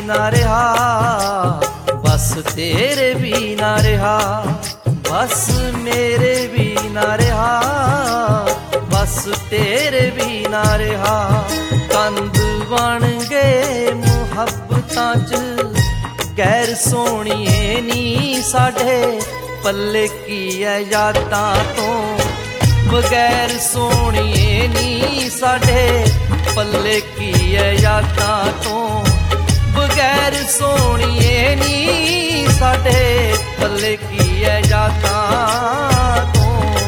ना रहा, बस तेरे भी ना रहा, बस मेरे भी ना रहा, बस तेरे भी ना रहा। कंध बन गए मुहब्बतां च गैर सोहणिए नी साडे, पल्ले की है यादां तो बगैर सोहणिए नी साडे, पल्ले की है यादां तो बगैर सोहणिए नी साडे, पल्ले की है यादां तो।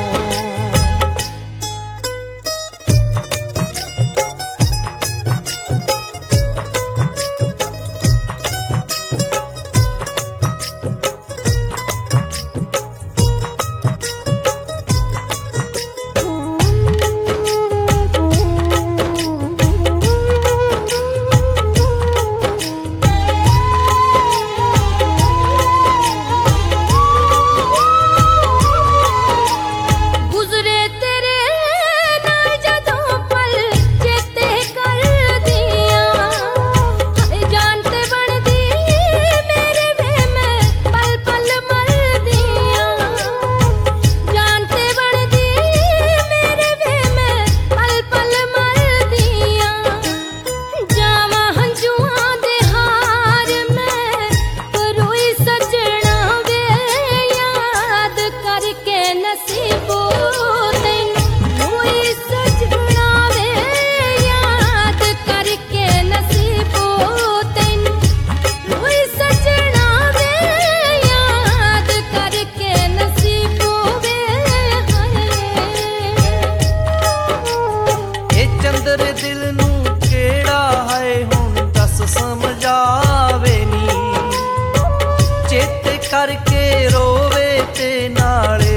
करके रोवे ते नाले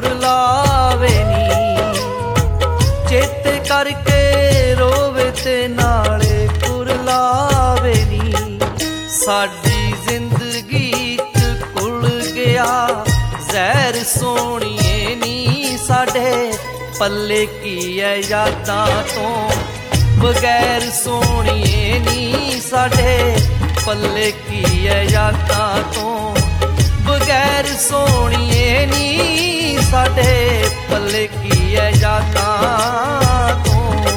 कुरलावे नी, चेते करके रोवे ते नाले कुरलावे नी। साडी जिंदगी च कुल गया जहर सोहणिए नी साडे, पल्ले की है यादां तो बगैर सोहणिए नी साडे, पल्ले की है यादां तो बगैर सोहणिए नी साडे, पल्ले की है यादां तो।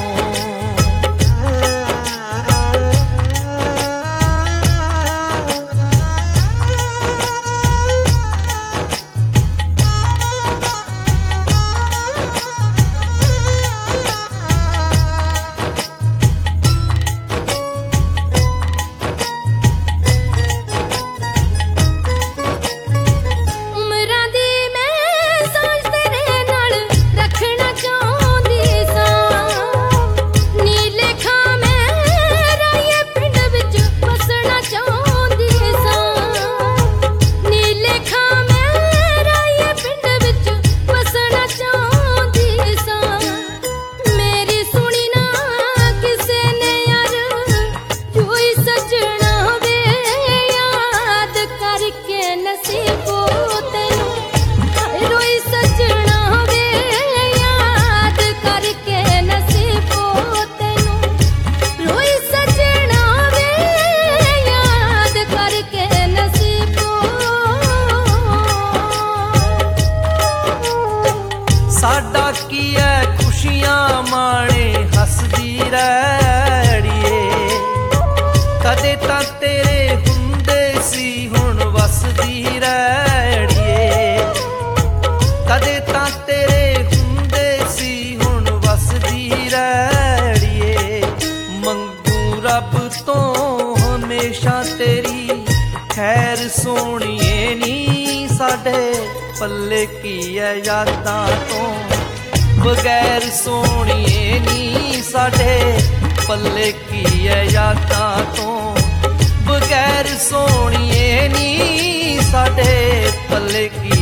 साडा की है खुशियां माणे हसदी रैड़िए, कदे तां तेरे हुंदे सी हुण वसदी रैड़िए, कदे तां तेरे हुंदे सी हुण वसदी रैड़िए। मंगू रब तो हमेशा तेरी खैर सोहणिए नी साडे, पल्ले की है यादां तो बगैर सोहणिए नी साडे, पल्ले की है यादां तो बगैर सोहणिए नी साडे, पल्ले की